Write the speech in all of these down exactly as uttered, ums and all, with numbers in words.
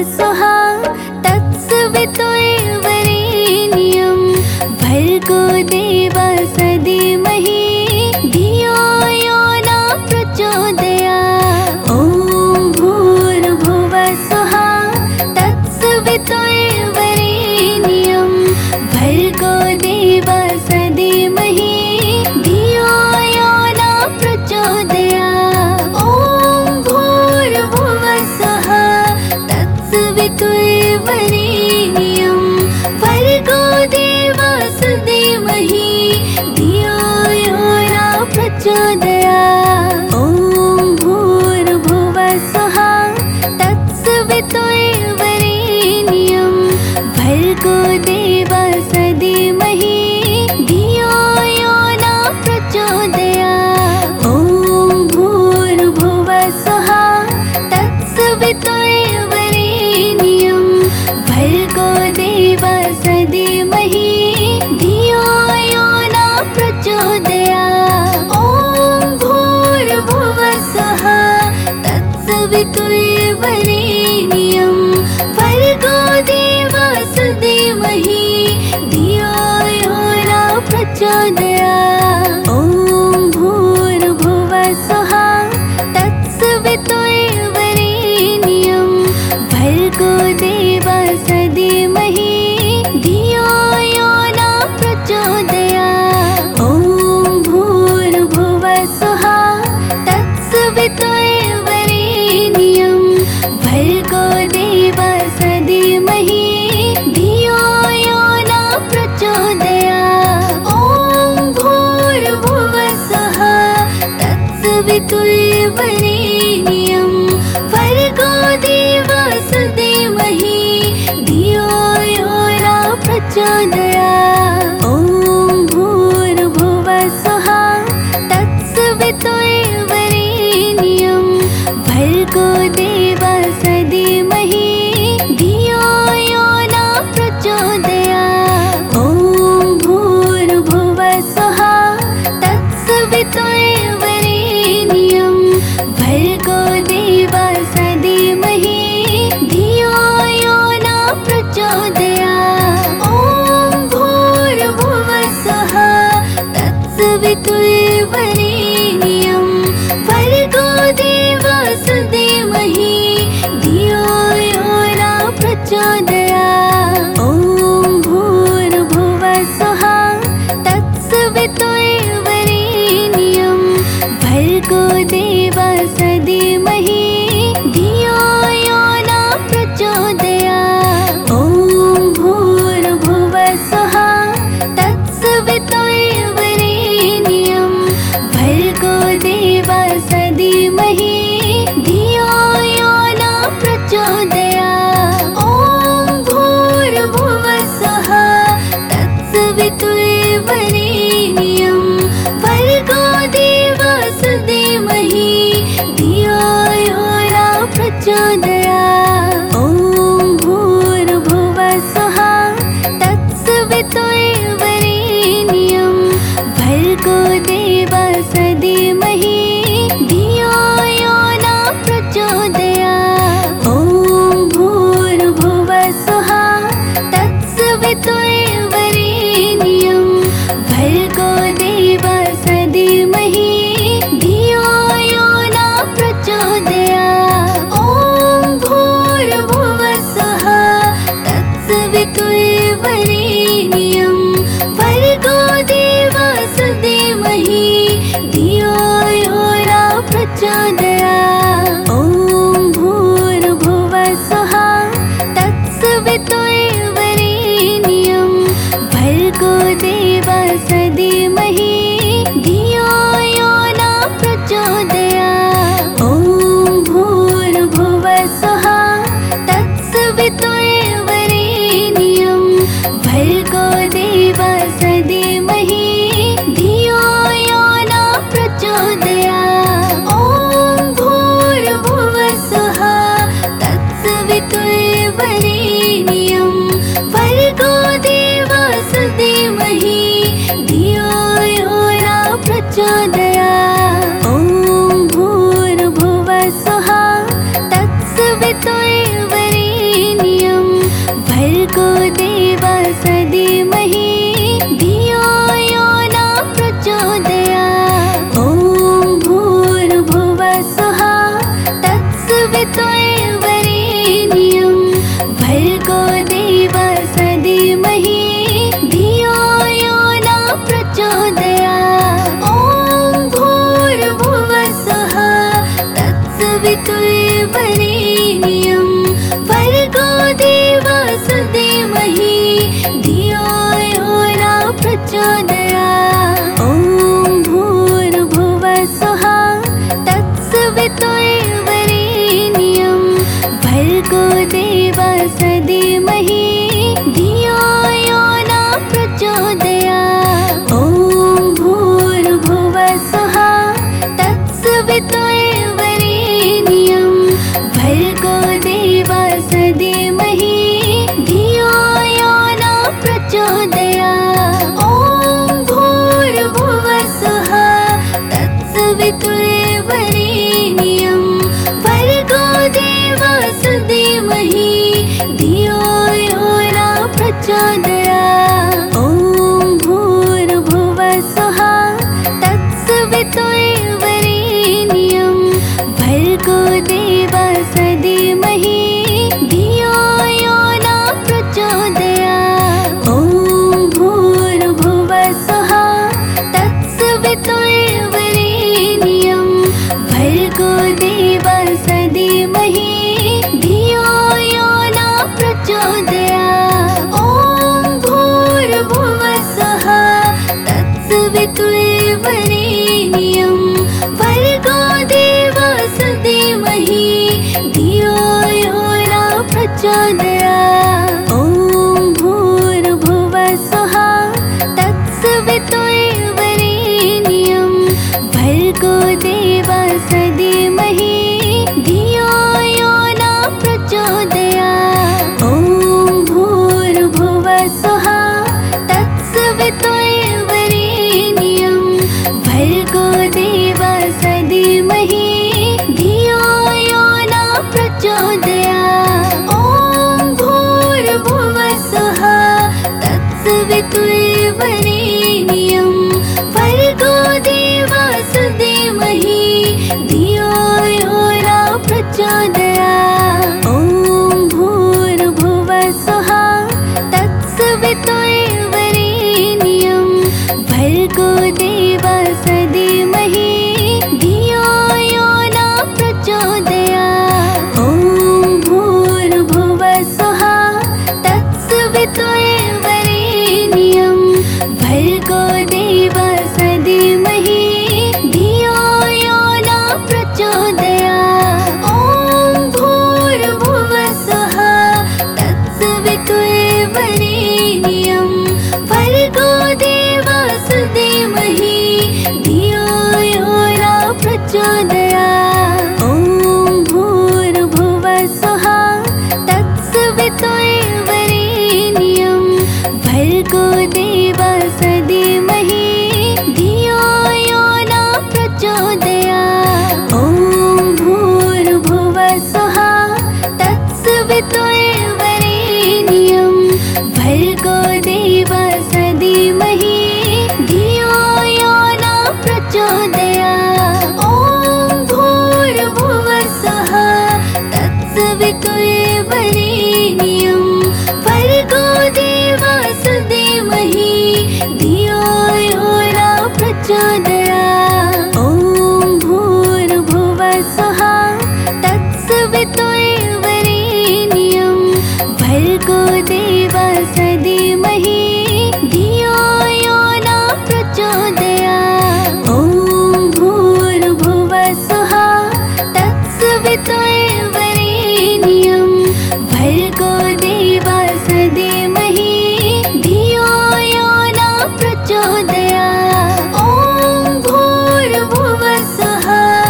स्वहा तत्सवितुर्वरेण्यं भर्गो देवस्य धीमहि धियो यो न प्रचोदयात्। ॐ भूर्भुवः स्वहा तत्सवितुर्वरेण्यं भर्गो देवस्य धीमहि धियो यो न प्रचोदयात्। ॐ भूर्भुवः स्वहा तत्सवितुर्वरेण्यं भर्गो देवस्य धीमहि धियो यो न प्रचोदयात्। ॐ भूर्भुवः स्वहा तत्सवितुर्वरेण्यं भर्गो देवस्य धीमहि धियो यो न प्रचोदयात्। ॐ भूर्भुवः स्वहा तत्सवितुर्वरेण्यं भर्गो देवस्य धीमहि धियो यो न प्रचोदयात्। ॐ भूर्भुवः स्वहा तत्सवितुर्वरेण्यं भर्गो देवस्य धीमहि धियो यो न प्रचोदयात्। ॐ भूर्भुवः स्वहा तत्सवितुर्वरेण्यं भर्गो देवस्य धीमहि धियो यो न प्रचोदयात्। ॐ भूर्भुवः स्वहा तत्सवितुर्वरेण्यं भर्गो देवस्य धीमहि धियो यो न प्रचोदयात्। ॐ भूर्भुवः स्वहा तत्सवितुर्वरेण्यं भर्गो देवस्य धीमहि धियो यो न प्रचोदयात्। ॐ भूर्भुवः स्वहा तत्सवितुर्वरेण्यं भर्गो देवस्य धीमहि धियो यो न प्रचोदयात्। ॐ भूर्भुवः स्वहा तत्सवितुर्वरेण्यं भर्गो देवस्य धीमहि धियो यो न प्रचोदयात्। ॐ भूर्भुवः स्वहा तत्सवितुर्वरेण्यं भर्गो देवस्य धीमहि धियो यो न प्रचोदयात्। ॐ भूर्भुवः स्वहा तत्सवितुर्वरेण्यं भर्गो देवस्य धीमहि धियो यो न प्रचोदयात्। ॐ भूर्भुवः स्वहा तत्सवितुर्वरेण्यं भर्गो देवस्य धीमहि धियो यो न प्रचोदयात्। ॐ भूर्भुवः स्वहा तत्सवितुर्वरेण्यं भर्गो देवस्य धीमहि धियो यो न प्रचोदयात्। ॐ भूर्भुवः स्वहा तत्सवितुर्वरेण्यं भर्गो देवस्य धीमहि धियो यो न प्रचोदयात्। ॐ भूर्भुवः स्वहा तत्सवितुर्वरेण्यं भर्गो देवस्य धीमहि धियो यो न प्रचोदयात्। ॐ भूर्भुवः स्वहा तत्सवितुर्वरेण्यं भर्गो देवस्य धीमहि धियो यो न प्रचोदयात्। ॐ भूर्भुवः स्वहा तत्सवितुर्वरेण्यं भर्गो देवस्य धीमहि धियो यो न प्रचोदयात्। ॐ भूर्भुवः स्वहा तत्सवितुर्वरेण्यं भर्गो देवस्य धीमहि धियो यो न प्रचोदयात्। ॐ भर्गो देवस्य धीमहि धियो यो न प्रचोदयात्। ॐ भूर्भुवः स्वः तत्सवितुर्वरेण्यं भर्गो देवस्य धीमहि धियो यो न प्रचोदयात्। ॐ भूर्भुवः स्वः तत्सवितुर्वरेण्यं भर्गो देवस्य धीमहि धियो यो न प्रचोदयात्। ॐ भूर्भुवः स्वः तत्सवितुर्वरेण्यं भर्गो देवस्य धीमहि धियो यो न प्रचोदयात्। ॐ भूर्भुवः स्वः तत्सवितुर्वरेण्यं भर्गो देवस्य धीमहि धियो यो न प्रचोदयात्। ॐ भूर्भुवः स्वः तत्सवितुर्वरेण्यं भर्गो देवस्य धीमहि धियो यो न प्रचोदयात्। ॐ भूर्भुवः स्वः तत्सवितुर्वरेण्यं भर्गो देवस्य धीमहि धियो यो न प्रचोदयात्। ॐ भूर्भुवः स्वः तत्सवितुर्वरेण्यं भर्गो देवस्य धीमहि धियो यो न प्रचोदयात्। ॐ भूर्भुवः स्वः तत्सवितुर्वरेण्यं भर्गो देवस्य धीमहि धियो यो न प्रचोदयात्। ॐ भूर्भुवः स्वः तत्सवितुर्वरेण्यं भर्गो देवस्य धीमहि धियो यो न प्रचोदयात्। ॐ भूर्भुवः स्वः तत्सवितुर्वरेण्यं भर्गो देवस्य धीमहि धियो यो न प्रचोदयात्। ॐ भूर्भुवः स्वः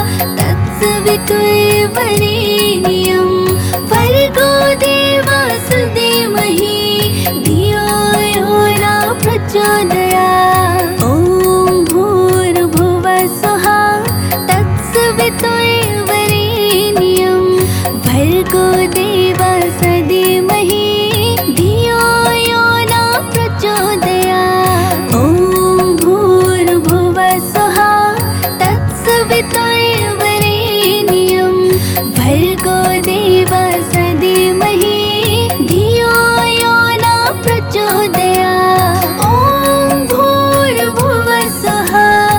तत्सवितुर्वरेण्यं भर्गो देवस्य धीमहि धियो यो न प्रचोदयात्। ॐ भूर्भुवः स्वः तत्सवितुर्वरेण्यं भर्गो देवस्य धीमहि धियो यो न प्रचोदयात्। ॐ भूर्भुवः स्वः तत्सवितुर्वरेण्यं भर्गो देवस्य धीमहि धियो यो न प्रचोदयात्। ॐ भूर्भुवः स्वः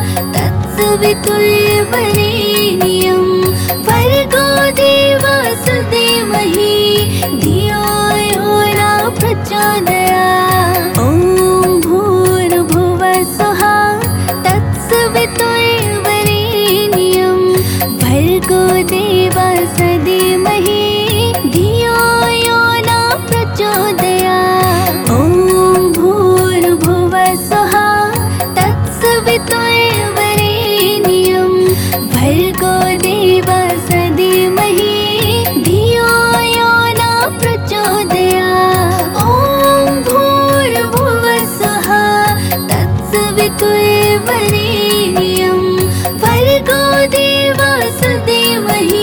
तत्सवितुर्वरेण्यं भर्गो देवस्य धीमहि धियो यो न प्रचोदयात्। ॐ भूर्भुवः स्वः तत्सवितुर्वरेण्यं भर्गो देवस्य धीमहि धियो यो न प्रचोदयात्। ॐ भूर्भुवः स्वः तत्सवितुर्वरेण्यं भर्गो देवस्य धीमहि धियो यो न प्रचोदयात्। ॐ भूर्भुवः स्वः तत्सवितुर्वरेण्यं भर्गो देवस्य धीमहि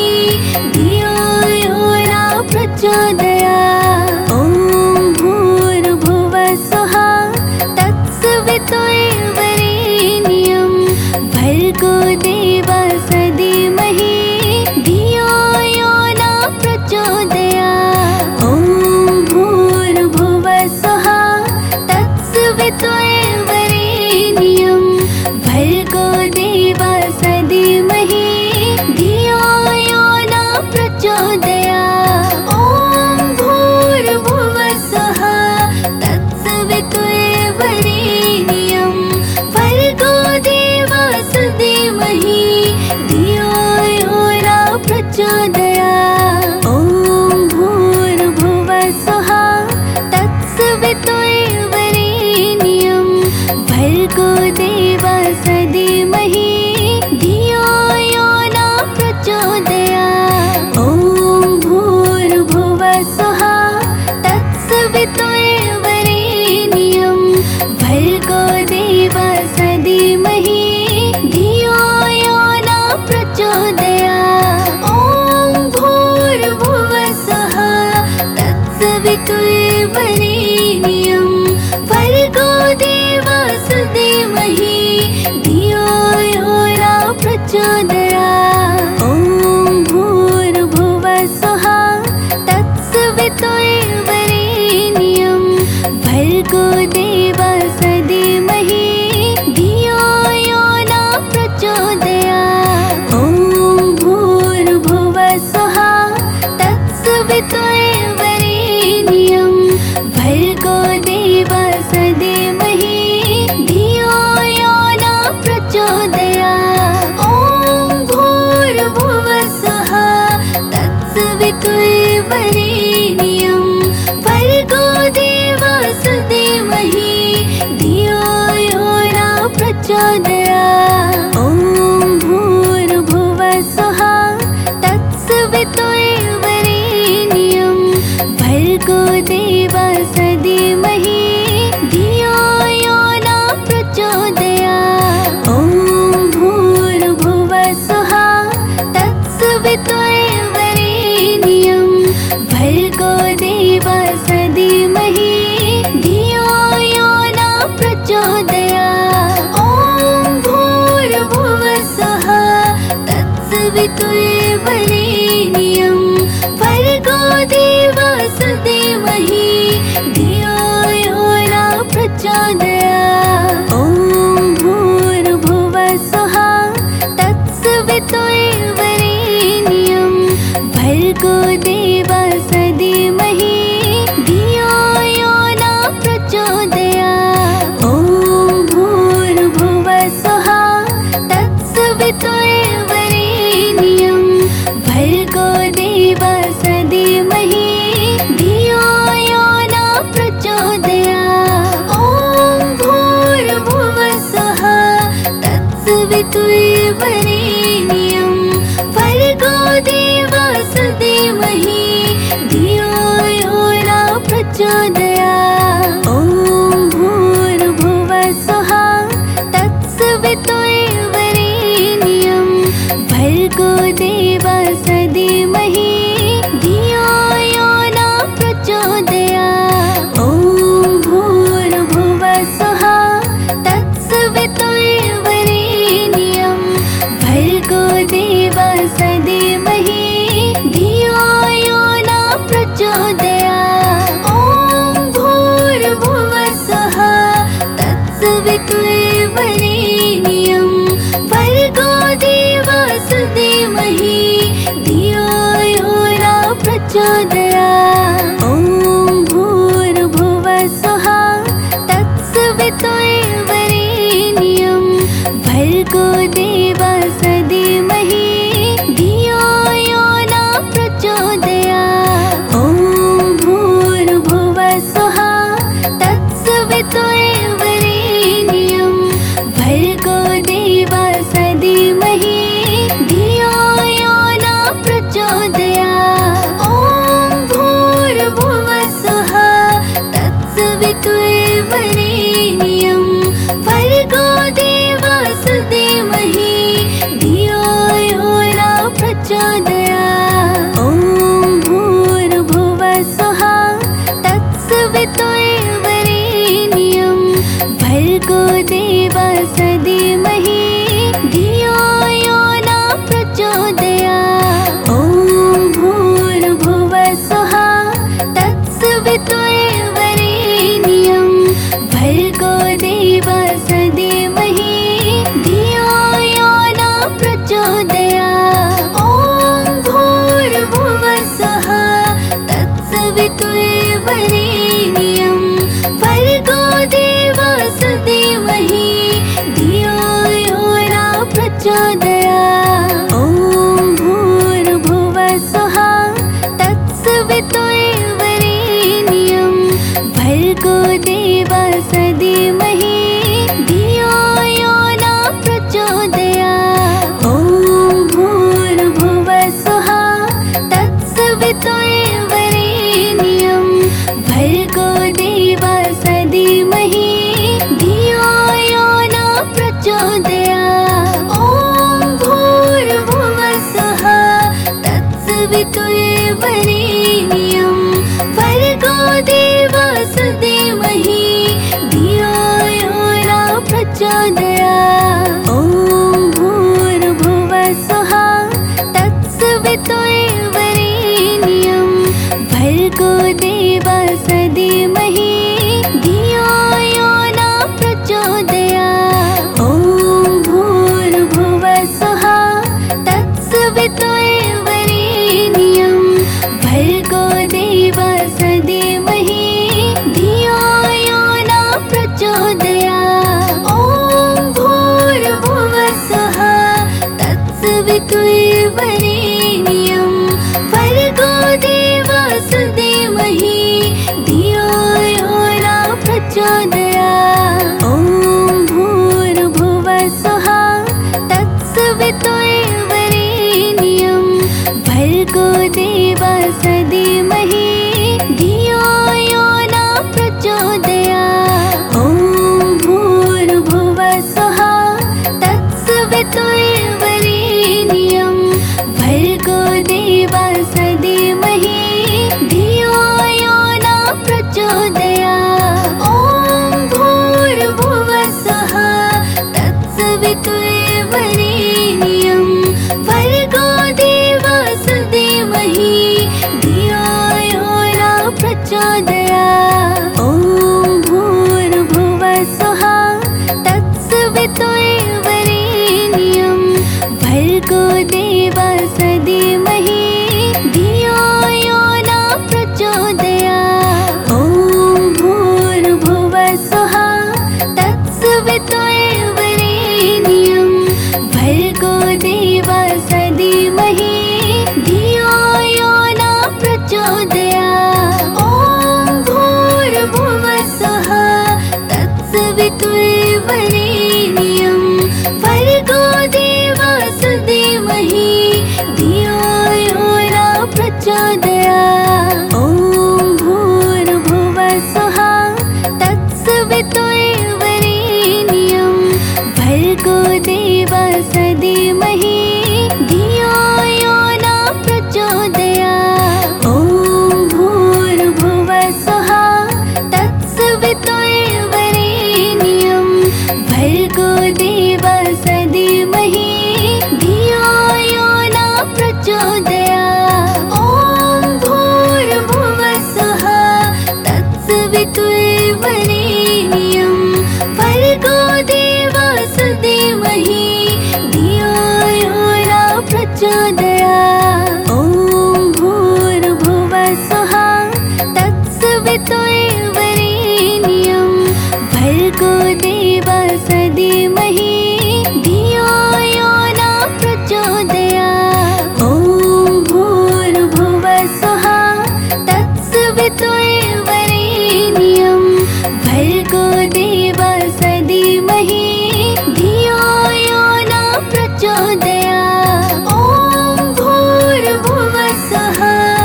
तत्सवितुर्वरेण्यं भर्गो देवस्य धीमहि धियो यो न प्रचोदयात्। ॐ भूर्भुवः स्वः तत्सवितुर्वरेण्यं भर्गो देवस्य धीमहि धियो यो न प्रचोदयात्। ॐ भूर्भुवः स्वः तत्सवितुर्वरेण्यं भर्गो देवस्य धीमहि धियो यो न प्रचोदयात्। ॐ भूर्भुवः स्वः तत्सवितुर्वरेण्यं भर्गो देवस्य धीमहि धियो यो न प्रचोदयात्। ॐ भूर्भुवः स्वः तत्सवितुर्वरेण्यं भर्गो देवस्य धीमहि धियो यो न प्रचोदयात्। ॐ भूर्भुवः स्वः तत्सवितुर्वरेण्यं भर्गो देवस्य धीमहि धियो यो न प्रचोदयात्। ॐ भूर्भुवः स्वः तत्सवितुर्वरेण्यं भर्गो देवस्य धीमहि धियो यो न प्रचोदयात्। ॐ भूर्भुवः स्वः तत्सवितुर्वरेण्यं भर्गो देवस्य धीमहि धियो यो न प्रचोदयात्। ॐ भूर्भुवः स्वः तत्सवितुर्वरेण्यं भर्गो देवस्य धीमहि धियो यो न प्रचोदयात्। ॐ भूर्भुवः स्वः तत्सवितुर्वरेण्यं भर्गो देवस्य धीमहि धियो यो न प्रचोदयात्। ॐ भूर्भुवः स्वः तत्सवितुर्वरेण्यं भर्गो देवस्य धीमहि धियो यो न प्रचोदयात्। ॐ भूर्भुवः स्वः तत्सवितुर्वरेण्यं भर्गो देवस्य धीमहि धियो यो न प्रचोदयात्। ॐ भूर्भुवः स्वः तत्सवितुर्वरेण्यं भर्गो देवस्य धीमहि धियो यो न प्रचोदयात्। ॐ भूर्भुवः स्वः तत्सवितुर्वरेण्यं भर्गो देवस्य धीमहि धियो यो न प्रचोदयात्। ॐ भूर्भुवः स्वः तत्सवितुर्वरेण्यं भर्गो देवस्य धीमहि धियो यो न प्रचोदयात्। ॐ भूर्भुवः स्वः तत्सवितुर्वरेण्यं भर्गो देवस्य धीमहि धियो यो न प्रचोदयात्। ॐ भूर्भुवः स्वः तत्सवितुर्वरेण्यं भर्गो देवस्य धीमहि धियो यो न प्रचोदयात्। ॐ भूर्भुवः स्वः तत्सवितुर्वरेण्यं भर्गो देवस्य धीमहि धियो यो न प्रचोदयात्। ॐ भूर्भुवः स्वः तत्सवितुर्वरेण्यं भर्गो देवस्य धीमहि धियो यो न प्रचोदयात्। ॐ भूर्भुवः स्वः तत्सवितुर्वरेण्यं भर्गो देवस्य धीमहि धियो यो न प्रचोदयात्। ॐ भूर्भुवः स्वः तत्सवितुर्वरेण्यं भर्गो भर्गो देवस्य धीमहि धियो यो न प्रचोदयात्। ॐ भूर्भुवः स्वः तत्सवितुर्वरेण्यं भर्गो देवस्य धीमहि धियो यो न प्रचोदयात्। ॐ भूर्भुवः स्वः तत्सवितुर्वरेण्यं भर्गो देवस्य धीमहि धियो यो न प्रचोदयात्। ॐ भूर्भुवः स्वः तत्सवितुर्वरेण्यं भर्गो देवस्य धीमहि धियो यो न प्रचोदयात्। ॐ भूर्भुवः स्वः तत्सवितुर्वरेण्यं भर्गो देवस्य धीमहि धियो यो न प्रचोदयात्। ॐ भूर्भुवः स्वः तत्सवितुर्वरेण्यं भर्गो देवस्य धीमहि धियो यो न प्रचोदयात्। ॐ भूर्भुवः स्वः तत्सवितुर्वरेण्यं भर्गो देवस्य धीमहि धियो यो न प्रचोदयात्। ॐ भूर्भुवः स्वः तत्सवितुर्वरेण्यं भर्गो देवस्य धीमहि धियो यो न प्रचोदयात्। ॐ भूर्भुवः स्वः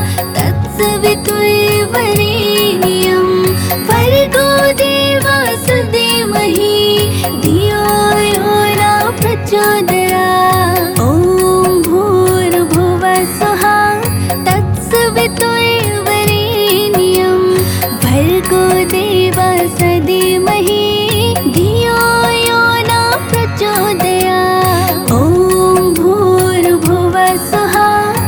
तत्सवितुर्वरेण्यं भर्गो देवस्य धीमहि धियो यो न प्रचोदयात्। ॐ भूर्भुवः स्वः तत्सवितुर्वरेण्यं भर्गो देवस्य धीमहि धियो यो न प्रचोदयात्। ॐ भूर्भुवः स्वः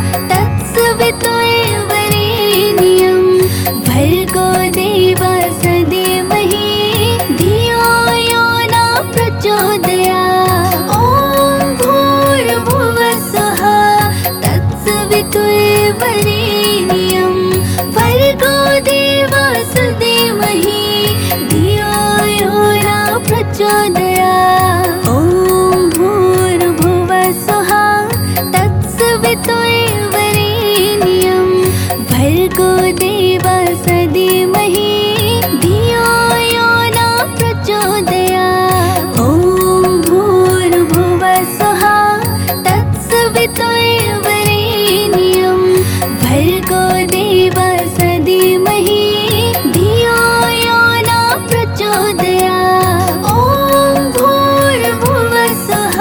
तत्सवितुर्वरेण्यं भर्गो देवस्य धीमहि धियो यो न प्रचोदयात्। ॐ भूर्भुवः स्वः तत्सवितुर्वरेण्यं भर्गो देवस्य धीमहि धियो यो न प्रचोदयात्। ॐ भूर्भुवः स्वः तत्सवितुर्वरेण्यं भर्गो देवस्य धीमहि धियो यो न प्रचोदयात्। ॐ भूर्भुवः स्वः तत्सवितुर्वरेण्यं भर्गो देवस्य धीमहि धियो यो न प्रचोदयात्। ॐ भूर्भुवः स्वः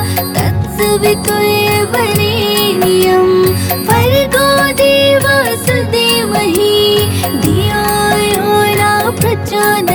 तत्सवितुर्वरेण्यं भर्गो देवस्य धीमहि धियो यो न प्रचोदयात्।